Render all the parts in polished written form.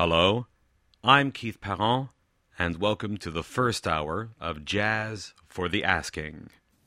Hello, I'm Keith Parent, and welcome to the first hour of Jazz for the Asking.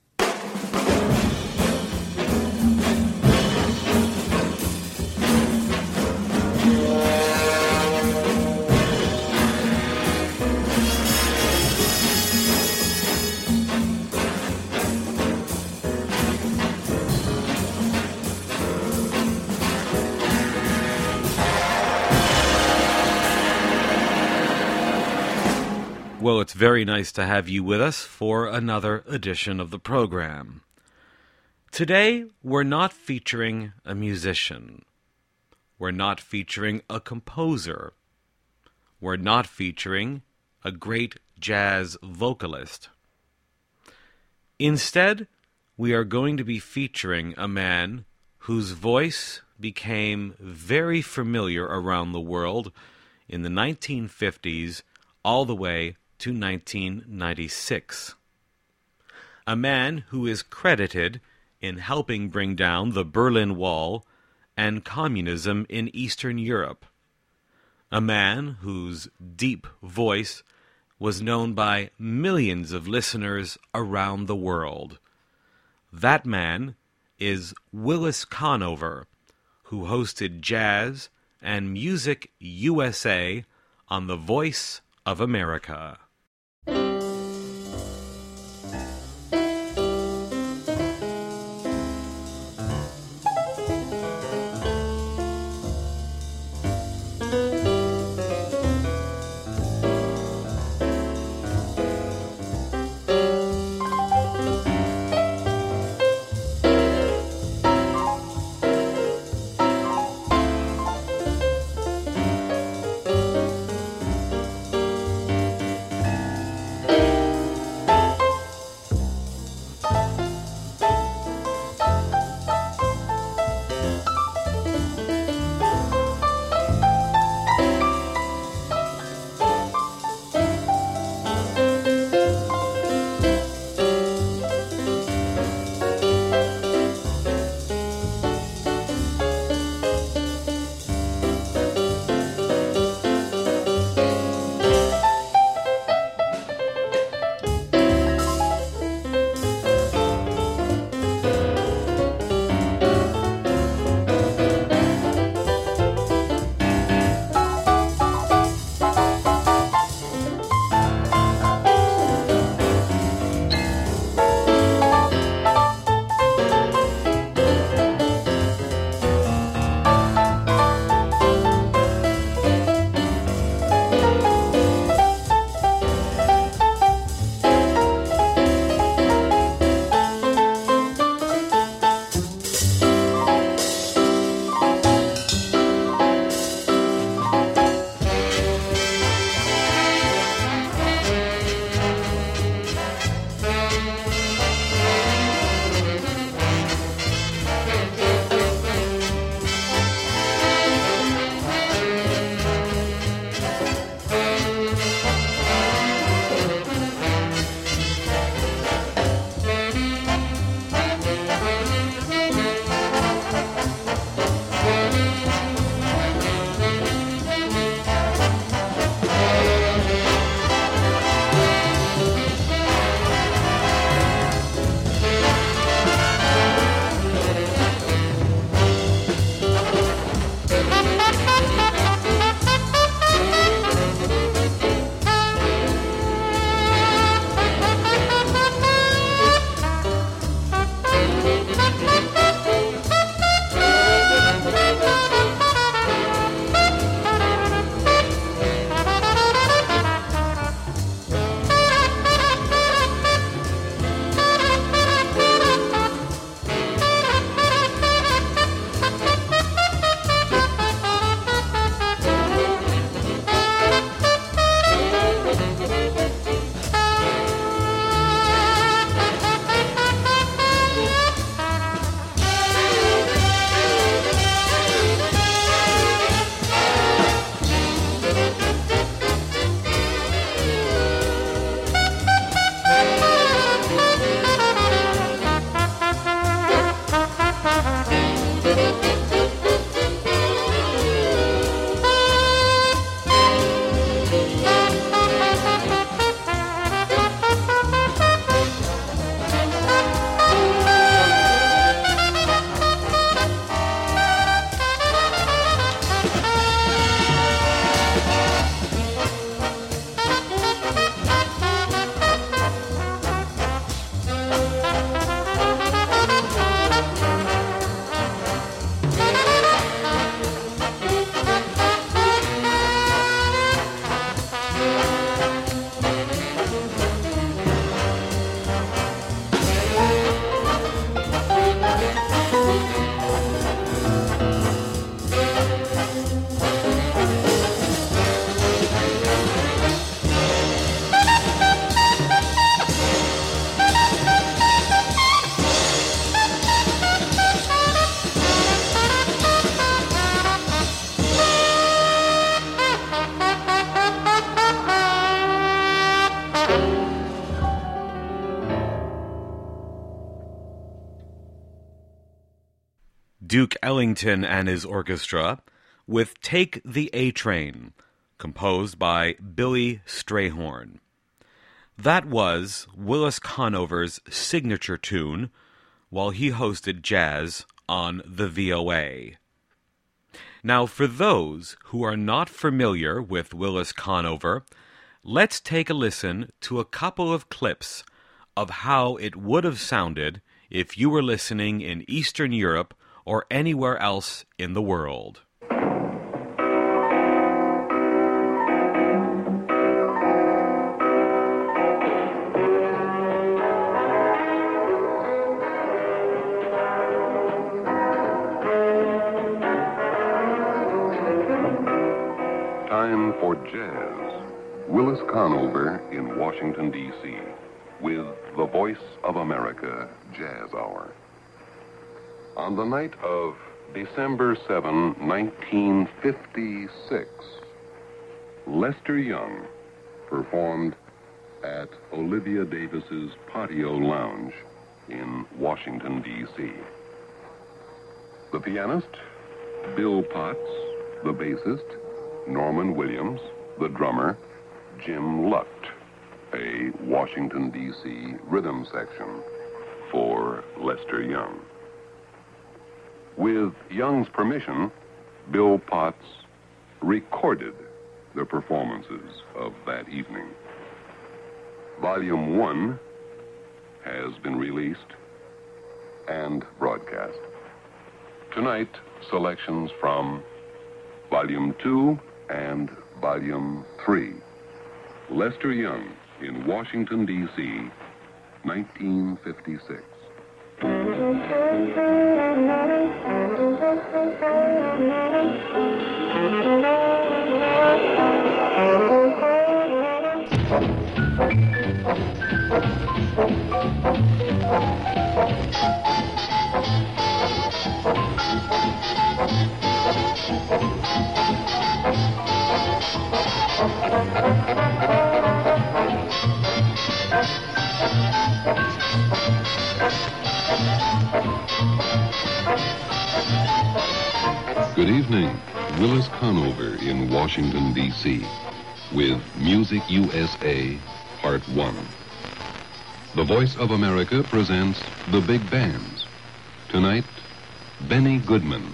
Well, it's very nice to have you with us for another edition of the program. Today, we're not featuring a musician. We're not featuring a composer. We're not featuring a great jazz vocalist. Instead, we are going to be featuring a man whose voice became very familiar around the world in the 1950s all the way to 1996. A man who is credited in helping bring down the Berlin Wall and communism in Eastern Europe. A man whose deep voice was known by millions of listeners around the world. That man is Willis Conover, who hosted Jazz and Music USA on The Voice of America. Duke Ellington and his orchestra with Take the A-Train, composed by Billy Strayhorn. That was Willis Conover's signature tune while he hosted jazz on the VOA. Now, for those who are not familiar with Willis Conover, let's take a listen to a couple of clips of how it would have sounded if you were listening in Eastern Europe or anywhere else in the world. Time for jazz. Willis Conover in Washington, D.C. with the Voice of America Jazz Hour. On the night of December 7, 1956, Lester Young performed at Olivia Davis's Patio Lounge in Washington, D.C. The pianist, Bill Potts, the bassist, Norman Williams, the drummer, Jim Lucht, a Washington, D.C. rhythm section for Lester Young. With Young's permission, Bill Potts recorded the performances of that evening. Volume 1 has been released and broadcast. Tonight, selections from Volume 2 and Volume 3. Lester Young in Washington, D.C., 1956. Good evening. Willis Conover in Washington, D.C. with Music USA, Part 1. The Voice of America presents The Big Bands. Tonight, Benny Goodman.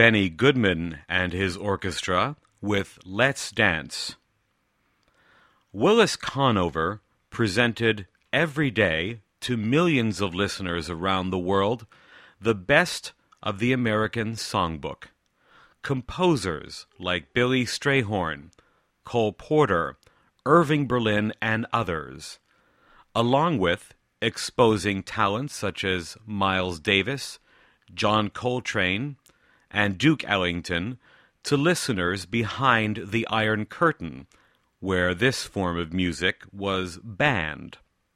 Benny Goodman and his orchestra with Let's Dance. Willis Conover presented every day to millions of listeners around the world the best of the American songbook. Composers like Billy Strayhorn, Cole Porter, Irving Berlin, and others, along with exposing talents such as Miles Davis, John Coltrane, and Duke Ellington to listeners behind the Iron Curtain, where this form of music was banned.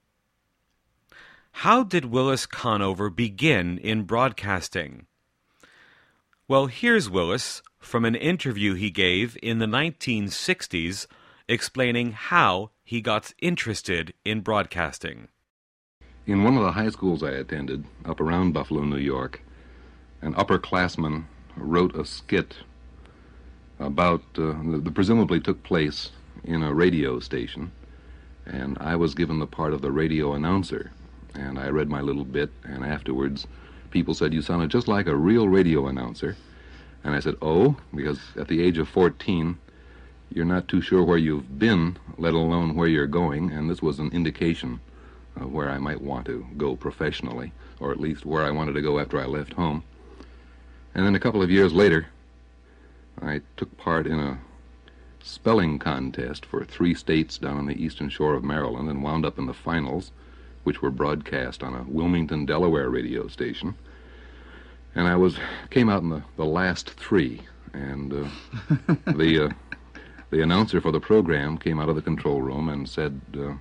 How did Willis Conover begin in broadcasting? Well, here's Willis from an interview he gave in the 1960s explaining how he got interested in broadcasting. In one of the high schools I attended, up around Buffalo, New York, an upperclassman wrote a skit about, that presumably took place in a radio station, and I was given the part of the radio announcer, and I read my little bit, and afterwards people said, "You sounded just like a real radio announcer." And I said, "Oh," because at the age of 14, you're not too sure where you've been, let alone where you're going, and this was an indication of where I might want to go professionally, or at least where I wanted to go after I left home. And then a couple of years later, I took part in a spelling contest for 3 states down on the eastern shore of Maryland and wound up in the finals, which were broadcast on a Wilmington, Delaware radio station. And I came out in the last 3, and the announcer for the program came out of the control room and said,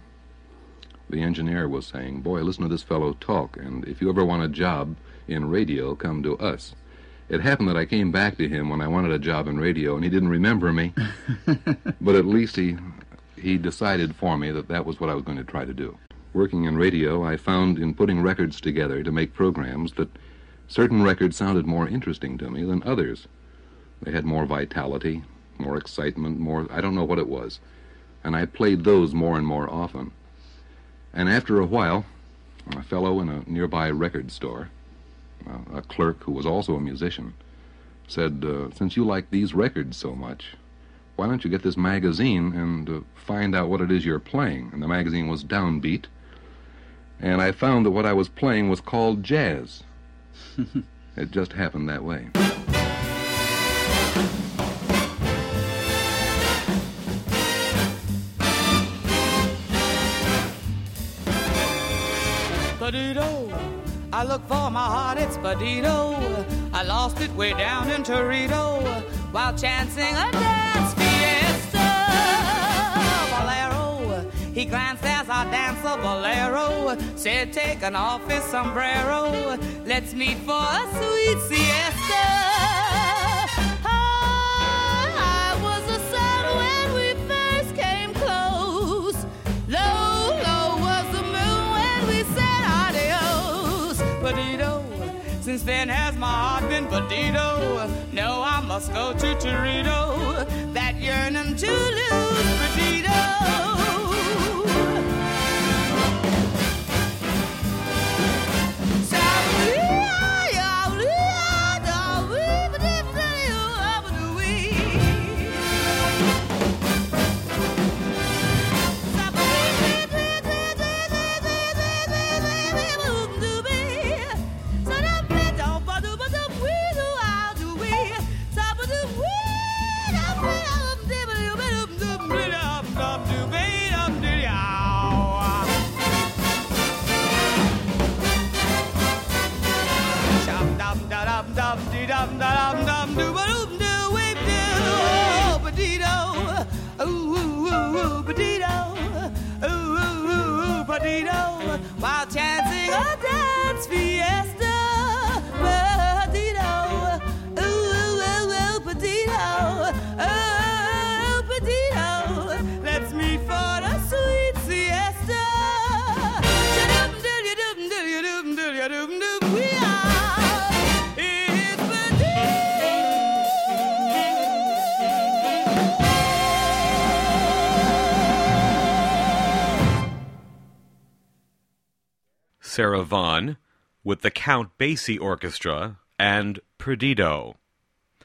the engineer was saying, "Boy, listen to this fellow talk, and if you ever want a job in radio, come to us." It happened that I came back to him when I wanted a job in radio, and he didn't remember me, but at least he decided for me that was what I was going to try to do. Working in radio, I found in putting records together to make programs that certain records sounded more interesting to me than others. They had more vitality, more excitement, I don't know what it was, and I played those more and more often. And after a while, a fellow in a nearby record store, a clerk who was also a musician, said, "Since you like these records so much, why don't you get this magazine and find out what it is you're playing?" And the magazine was Downbeat, and I found that what I was playing was called jazz. It just happened that way. Perdido, I look for my heart, it's Perdido. I lost it way down in Torito while chancing a dance fiesta. Bolero, he glanced as I danced a bolero, said taking off his sombrero, let's meet for a sweet siesta. I was a son when we first came close. Low, low was the moon when we said adios. Perdido, since then has my heart been perdido. No, I must go to Torito, that yearning to lose Perdido. While chancing a dance fiesta, Perdido, ooh, ooh, ooh, ooh, Perdido, oh, Perdido, let's meet for the sweet siesta. We are, it's Perdido. Sarah Vaughan with the Count Basie Orchestra and Perdido.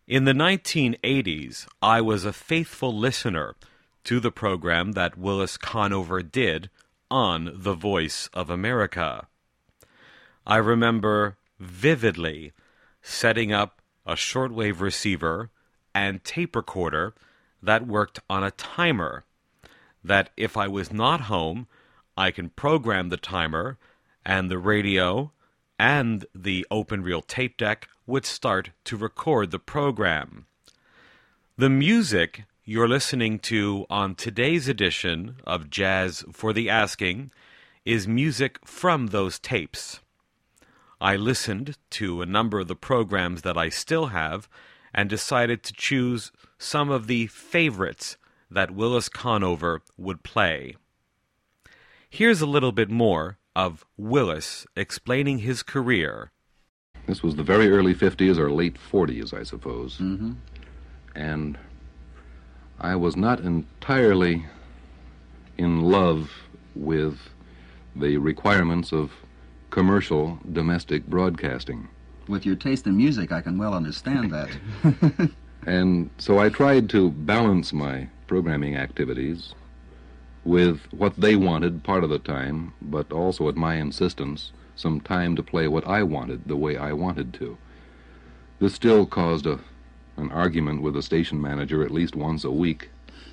In the 1980s, I was a faithful listener to the program that Willis Conover did on The Voice of America. I remember vividly setting up a shortwave receiver and tape recorder that worked on a timer, that if I was not home, I can program the timer, and the radio and the open-reel tape deck would start to record the program. The music you're listening to on today's edition of Jazz for the Asking is music from those tapes. I listened to a number of the programs that I still have and decided to choose some of the favorites that Willis Conover would play. Here's a little bit more of Willis explaining his career. This was the very early 50s or late 40s, I suppose. Mm-hmm. And I was not entirely in love with the requirements of commercial domestic broadcasting. With your taste in music, I can well understand that. And so I tried to balance my programming activities with what they wanted part of the time, but also at my insistence, some time to play what I wanted the way I wanted to. This still caused an argument with the station manager at least once a week.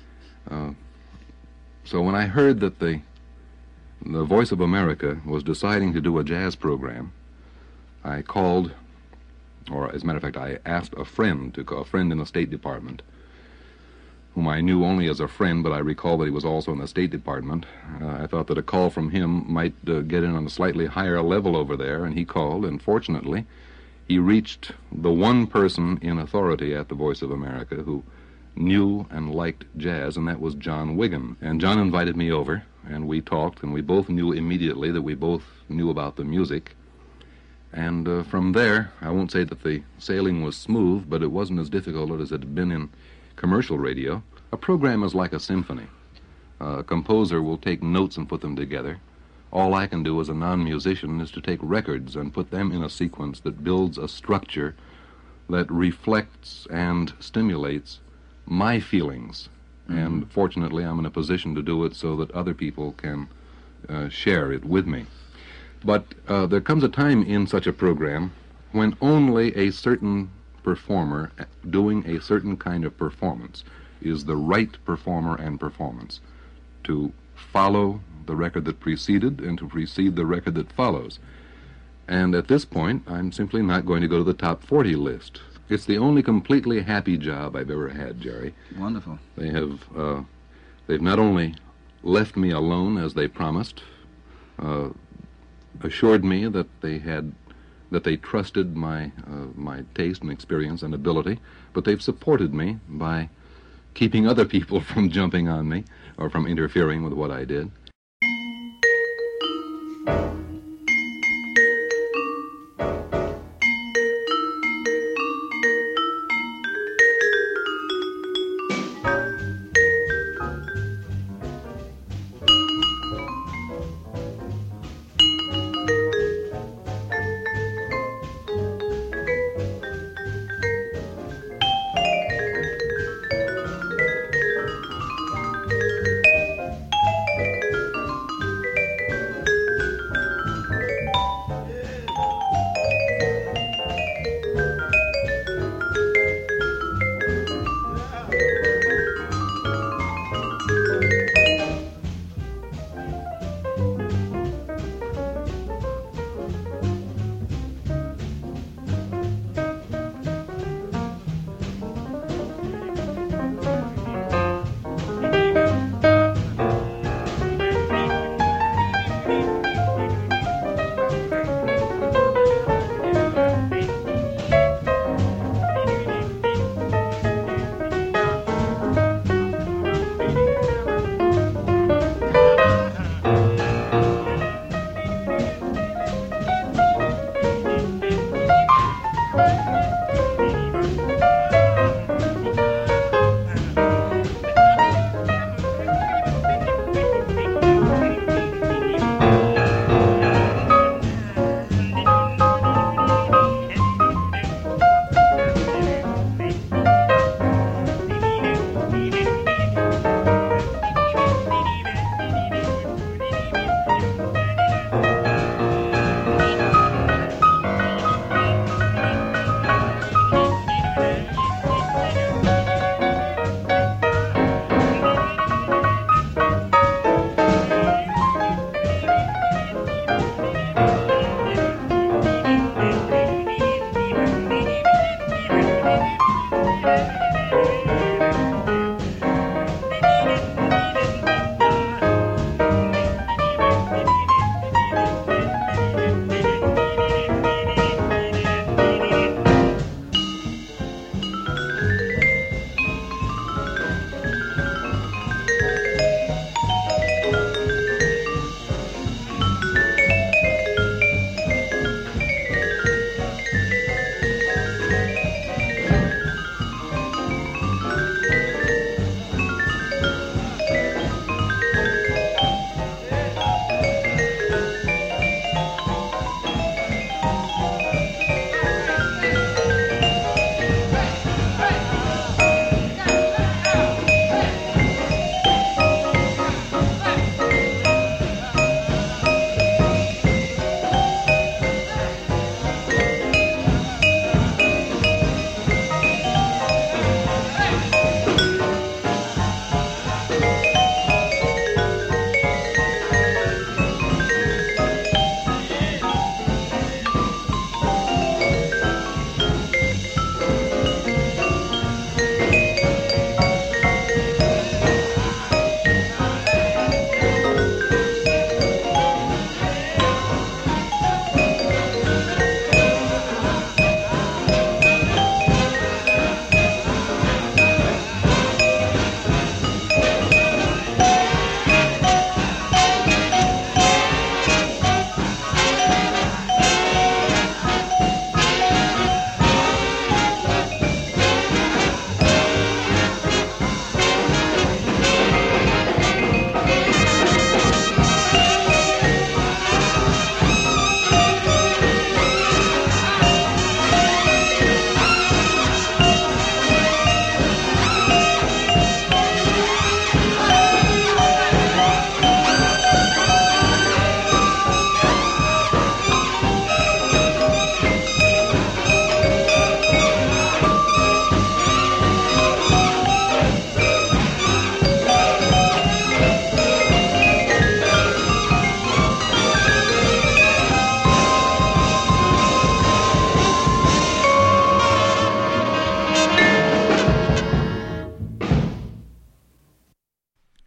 So when I heard that the Voice of America was deciding to do a jazz program, I called, or as a matter of fact, I asked a friend to call, a friend in the State Department, whom I knew only as a friend, but I recall that he was also in the State Department. I thought that a call from him might get in on a slightly higher level over there, and he called, and fortunately, he reached the one person in authority at the Voice of America who knew and liked jazz, and that was John Wigan. And John invited me over, and we talked, and we both knew immediately that we both knew about the music. And from there, I won't say that the sailing was smooth, but it wasn't as difficult as it had been in commercial radio. A program is like a symphony. A composer will take notes and put them together. All I can do as a non-musician is to take records and put them in a sequence that builds a structure that reflects and stimulates my feelings. Mm-hmm. And fortunately, I'm in a position to do it so that other people can share it with me. But there comes a time in such a program when only a certain performer doing a certain kind of performance is the right performer and performance to follow the record that preceded and to precede the record that follows. And at this point, I'm simply not going to go to the top 40 list. It's the only completely happy job I've ever had, Jerry. Wonderful. They've not only left me alone as they promised, assured me that they trusted my taste and experience and ability, but they've supported me by keeping other people from jumping on me or from interfering with what I did.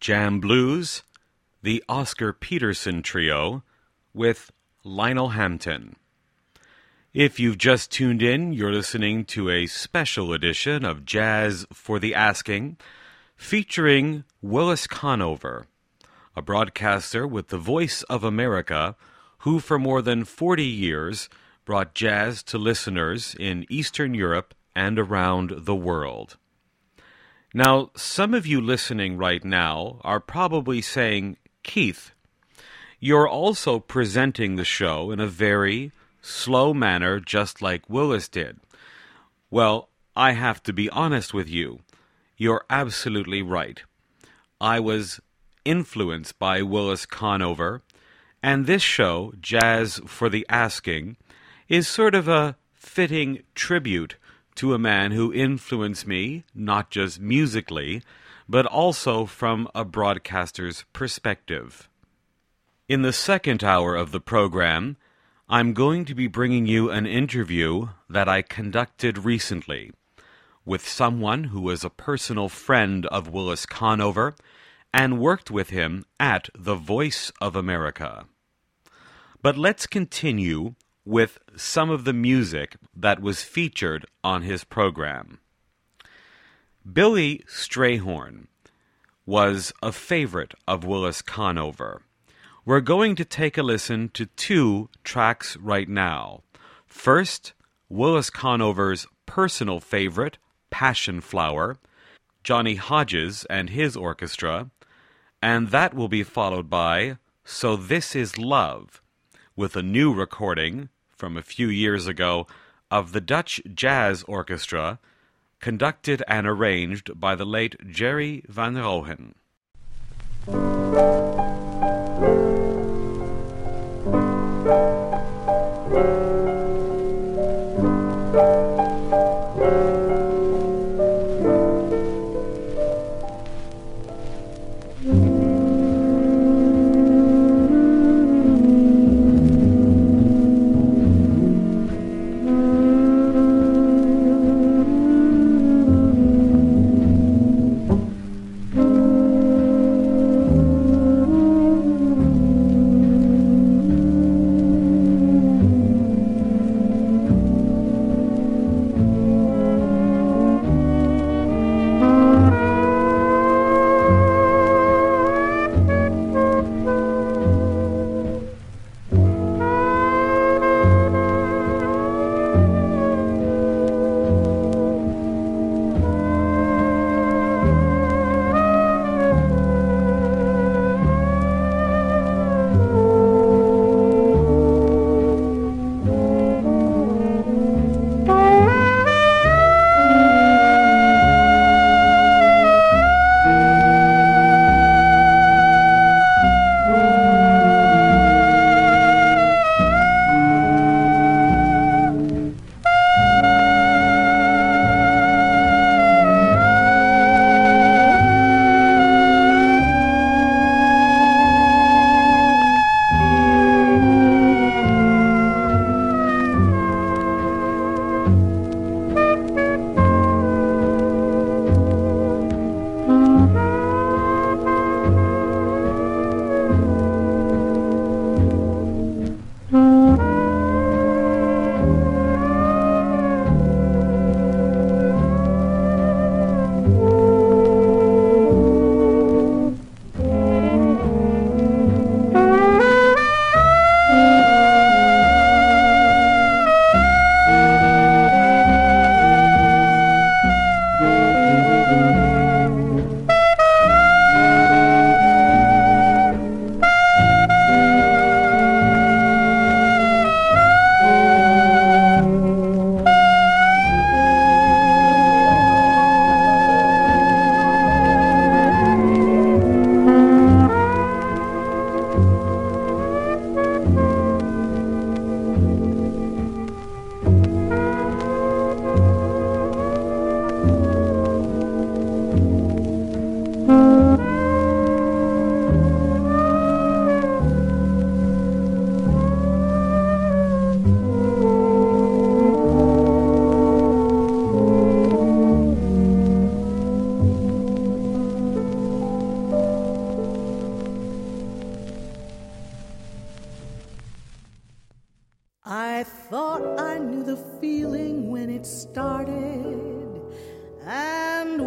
Jam Blues, the Oscar Peterson Trio, with Lionel Hampton. If you've just tuned in, you're listening to a special edition of Jazz for the Asking, featuring Willis Conover, a broadcaster with the Voice of America, who for more than 40 years brought jazz to listeners in Eastern Europe and around the world. Now, some of you listening right now are probably saying, Keith, you're also presenting the show in a very slow manner, just like Willis did. Well, I have to be honest with you. You're absolutely right. I was influenced by Willis Conover, and this show, Jazz for the Asking, is sort of a fitting tribute to a man who influenced me, not just musically, but also from a broadcaster's perspective. In the second hour of the program, I'm going to be bringing you an interview that I conducted recently with someone who was a personal friend of Willis Conover and worked with him at the Voice of America. But let's continue with some of the music that was featured on his program. Billy Strayhorn was a favorite of Willis Conover. We're going to take a listen to two tracks right now. First, Willis Conover's personal favorite, Passion Flower, Johnny Hodges and his orchestra, and that will be followed by So This Is Love, with a new recording from a few years ago of the Dutch Jazz Orchestra, conducted and arranged by the late Jerry van Rohen.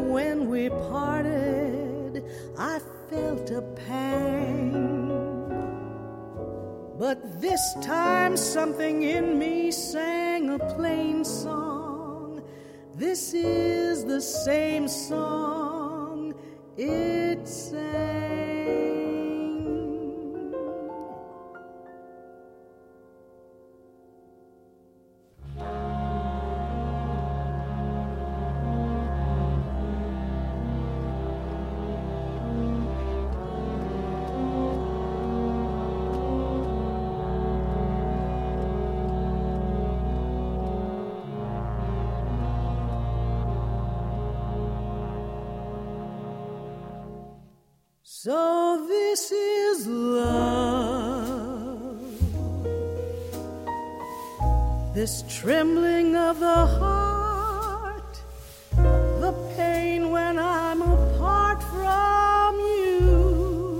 when we parted, I felt a pang. But this time something in me sang a plain song. This is the same song it sang. So this is love, this trembling of the heart, the pain when I'm apart from you.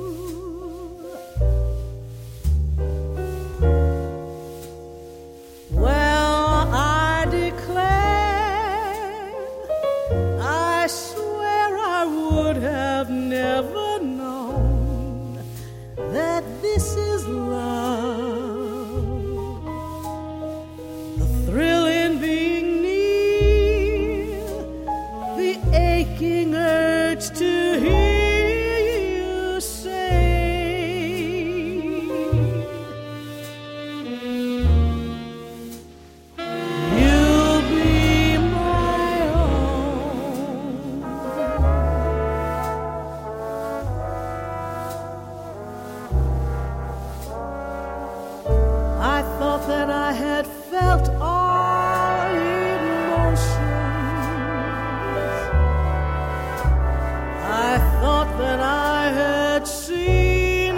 Well, I declare, I swear I would have never that this is love, the thrill in being near, the aching urge to hear you say, you'll be my own. I thought that I had felt all emotions. I thought that I had seen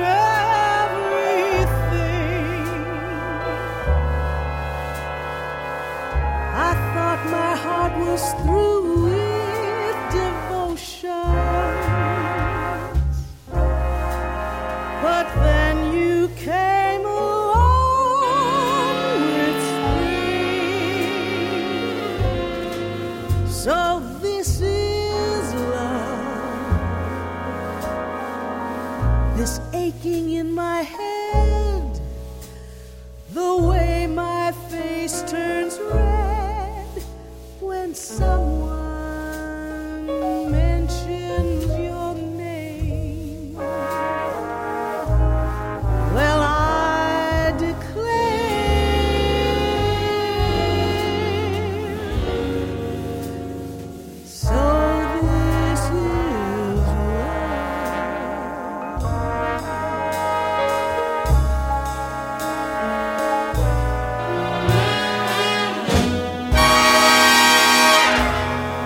everything. I thought my heart was through with devotions. But then you came along with spring. So this is love, this aching in my head, the way my face turns red when someone mentions your name. Well, I declare, so this is love.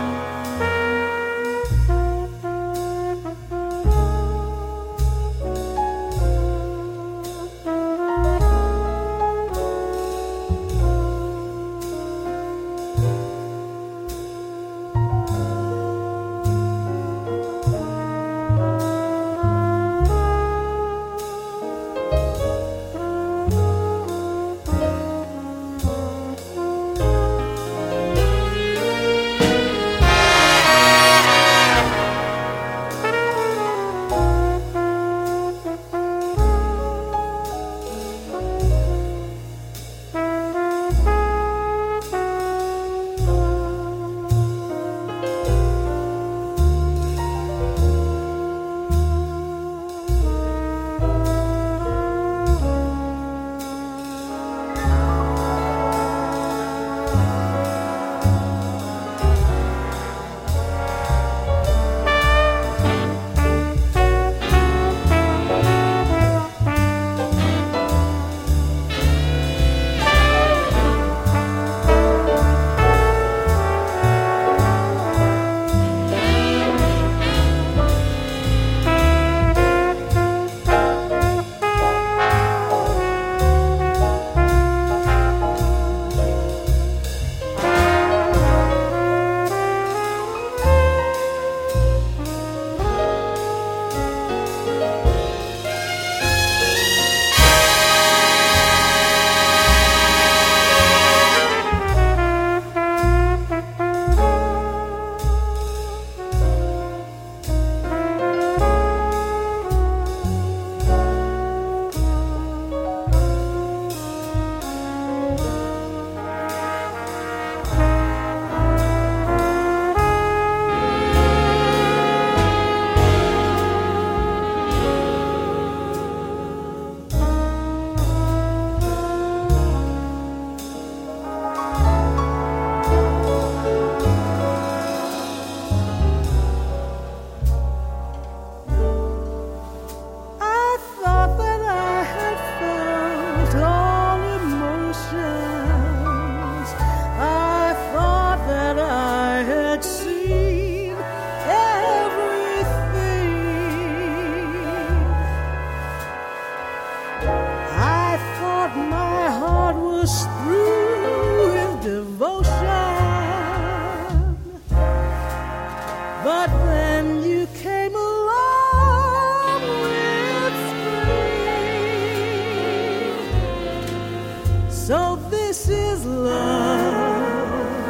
But then you came along with spring. So this is love,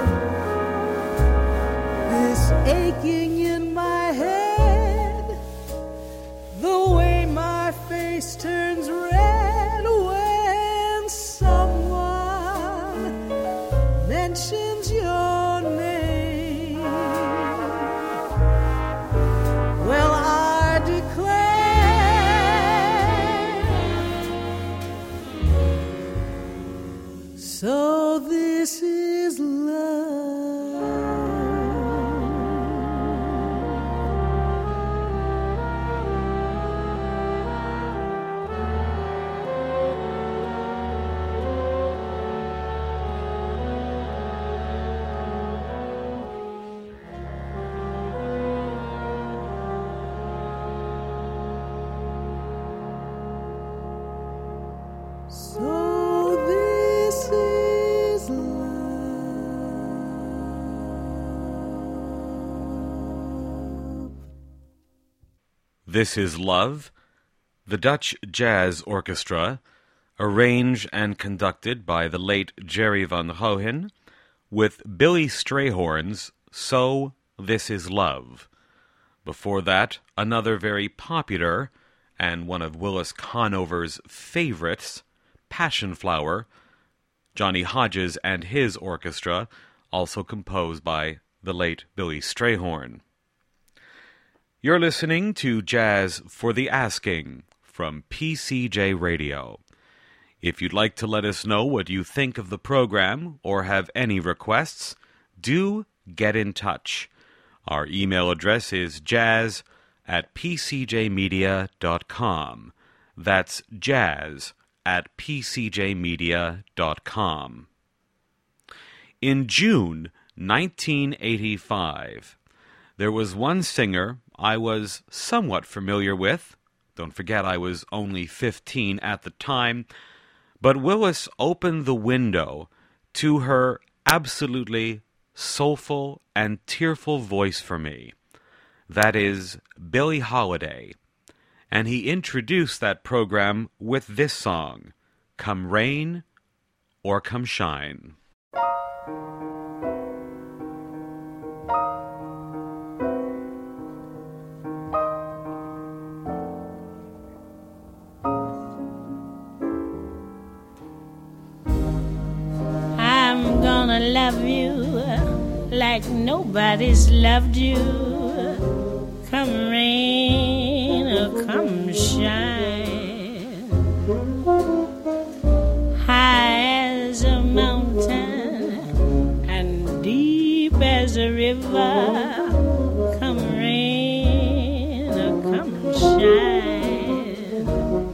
this aching in my head, the way my face turns red when someone mentions your name. Well, I declare, so this is love. So this is love. This is Love, the Dutch Jazz Orchestra, arranged and conducted by the late Jerry van Goyen, with Billy Strayhorn's So This Is Love. Before that, another very popular and one of Willis Conover's favorites, Passion Flower, Johnny Hodges and his orchestra, also composed by the late Billy Strayhorn. You're listening to Jazz for the Asking from PCJ Radio. If you'd like to let us know what you think of the program or have any requests, do get in touch. Our email address is jazz@pcjmedia.com. That's jazz@pcjmedia.com. In June 1985, there was one singer I was somewhat familiar with. Don't forget I was only 15 at the time, but Willis opened the window to her absolutely soulful and tearful voice for me. That is Billie Holiday. And he introduced that program with this song, Come Rain or Come Shine. I'm gonna love you like nobody's loved you. Come rain or come shine, high as a mountain and deep as a river. Come rain or come shine.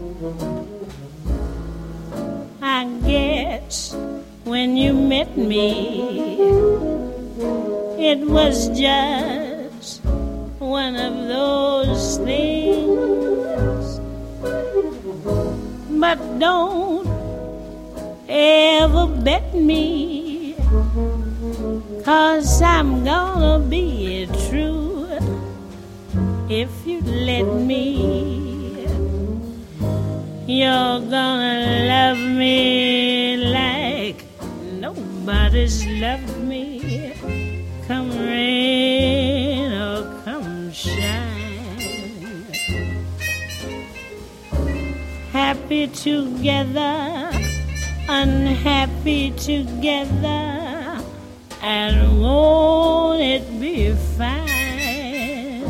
I guess when you met me, it was just one of those things. But don't ever bet me, 'cause I'm gonna be true if you let me. You're gonna love me like nobody's loved me. Come rain or come shine. Happy together, unhappy together, and won't it be fine?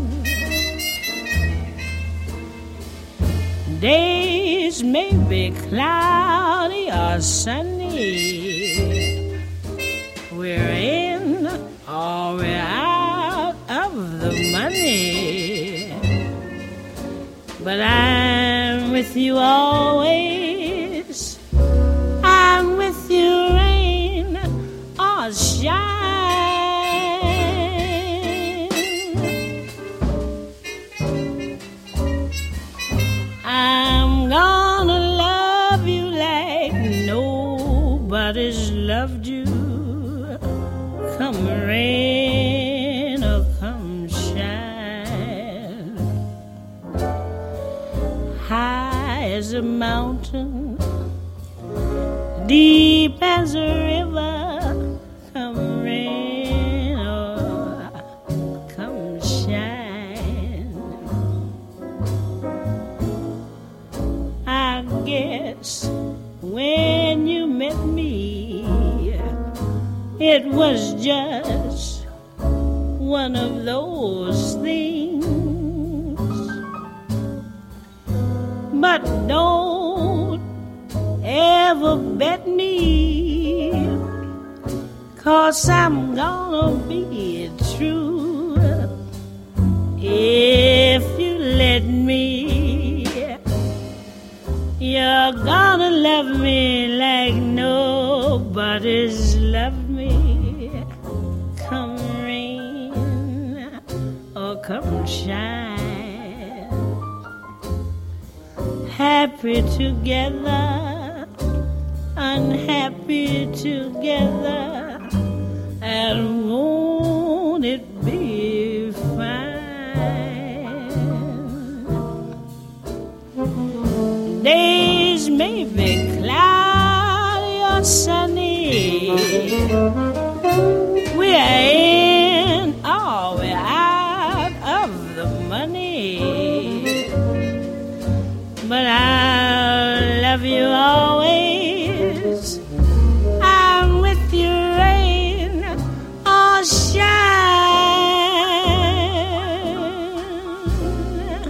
Days may be cloudy or sunny, we're in or we're out of the money, but I'm with you always. I'm with you rain or shine. I'm gonna love you like nobody's loved you. Come rain or come as a mountain, deep as a river, come rain or come shine. I guess when you met me, it was just one of those things. But don't ever bet me, 'cause I'm gonna be true if you let me. You're gonna love me like nobody's loved me. Come rain or come shine, happy together, unhappy together, and won't it be fine? Days may be cloudy or sunny, we're in or we're out of the money, but I'll love you always. I'm with you, rain or shine,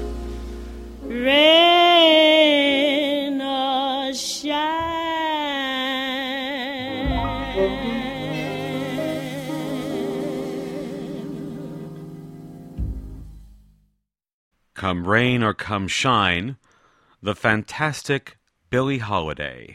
rain or shine. Come rain or come shine, the fantastic Billie Holiday.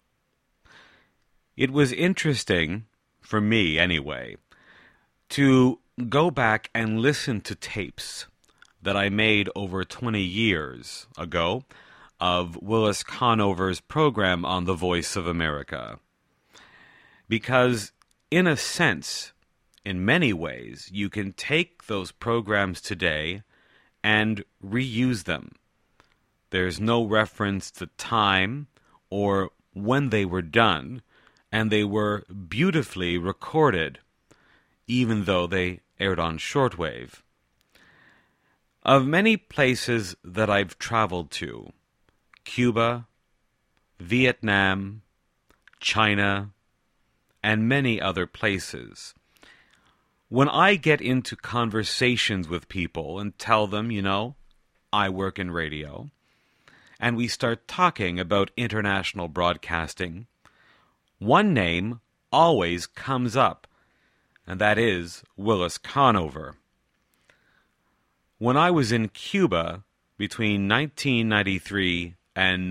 It was interesting, for me anyway, to go back and listen to tapes that I made over 20 years ago of Willis Conover's program on The Voice of America. Because, in a sense, in many ways, you can take those programs today and reuse them. There's no reference to time or when they were done, and they were beautifully recorded, even though they aired on shortwave. Of many places that I've traveled to, Cuba, Vietnam, China, and many other places, when I get into conversations with people and tell them, I work in radio, and we start talking about international broadcasting, one name always comes up, and that is Willis Conover. When I was in Cuba between 1993 and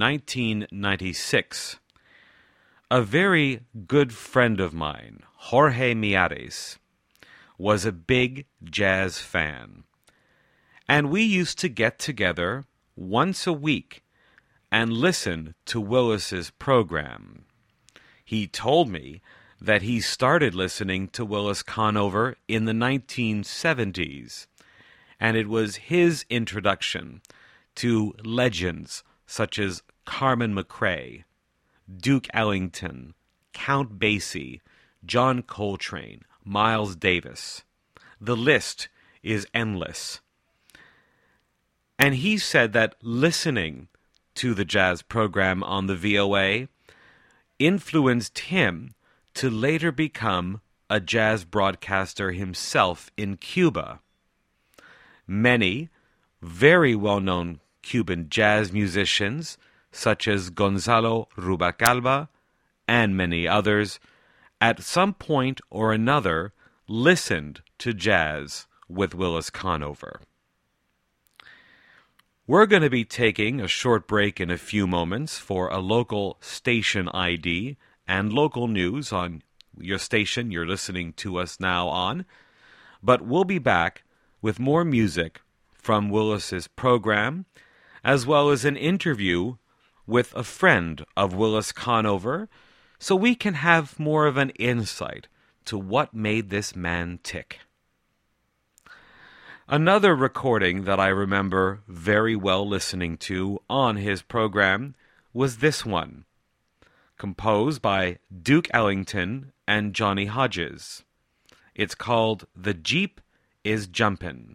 1996, a very good friend of mine, Jorge Miares, was a big jazz fan. And we used to get together once a week and listen to Willis's program. He told me that he started listening to Willis Conover in the 1970s, and it was his introduction to legends such as Carmen McRae, Duke Ellington, Count Basie, John Coltrane, Miles Davis. The list is endless. And he said that listening to the jazz program on the VOA influenced him to later become a jazz broadcaster himself in Cuba. Many very well-known Cuban jazz musicians, such as Gonzalo Rubalcaba and many others, at some point or another listened to jazz with Willis Conover. We're going to be taking a short break in a few moments for a local station ID and local news on your station you're listening to us now on. But we'll be back with more music from Willis's program, as well as an interview with a friend of Willis Conover, so we can have more of an insight to what made this man tick. Another recording that I remember very well listening to on his program was this one, composed by Duke Ellington and Johnny Hodges. It's called The Jeep is Jumpin'.